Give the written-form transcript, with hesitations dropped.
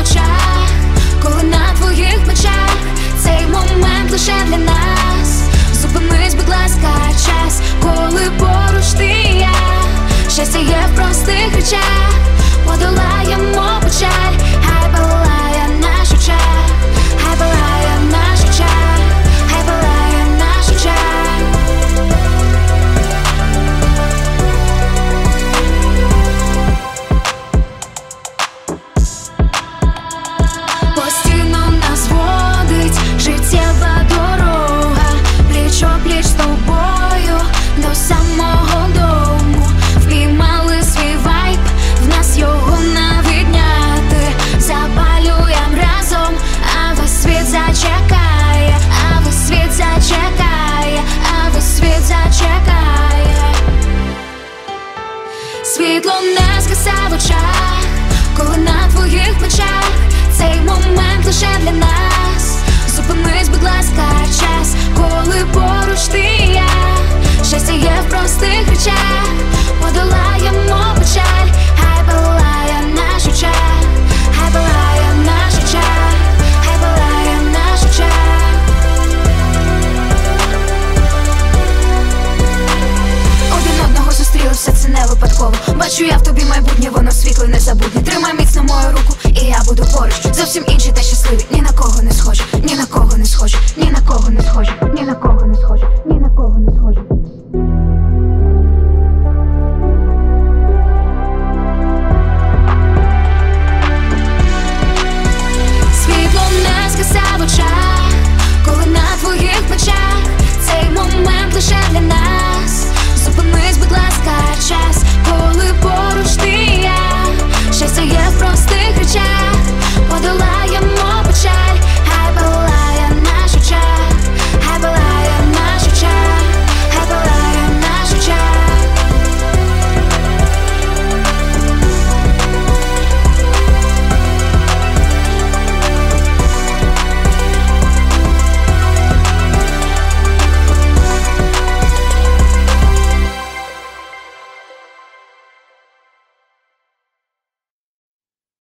очах, коли на твоїх плечах цей момент лише для нас. Зупинись, будь ласка, час, коли поруч ти і я. Щастя є в простих речах, подолаємо печаль. Хай палає наш очах, хай палає наш очах, хай палає наш очах. Постійно нас водить життєва дорога, пліч-о-пліч з тобою до самого дому. Впіймали свій вайб, в нас його не відняти. Запалюєм разом, а весь світ зачекає, а весь світ зачекає, а весь світ зачекає. Світло не згасає в очах, коли на твоїх плечах цей момент лише для нас. Зупинись, будь ласка, час, коли поруч ти і я. Щастя є в простих речах, подолаємо печаль. Хай палає наш очах, хай палає наш очах, хай палає наш очах. Один одного зустріли, все це не випадково. Бачу я в тобі майбутнє, воно світле, незабутнє. Тримай міцно мою руку, і я буду поруч. Зовсім інші та щасливі, ні на кого не схожі, ні на кого не схожі, ні на кого не схожі, ні на кого не схожі, ні на кого не схожі.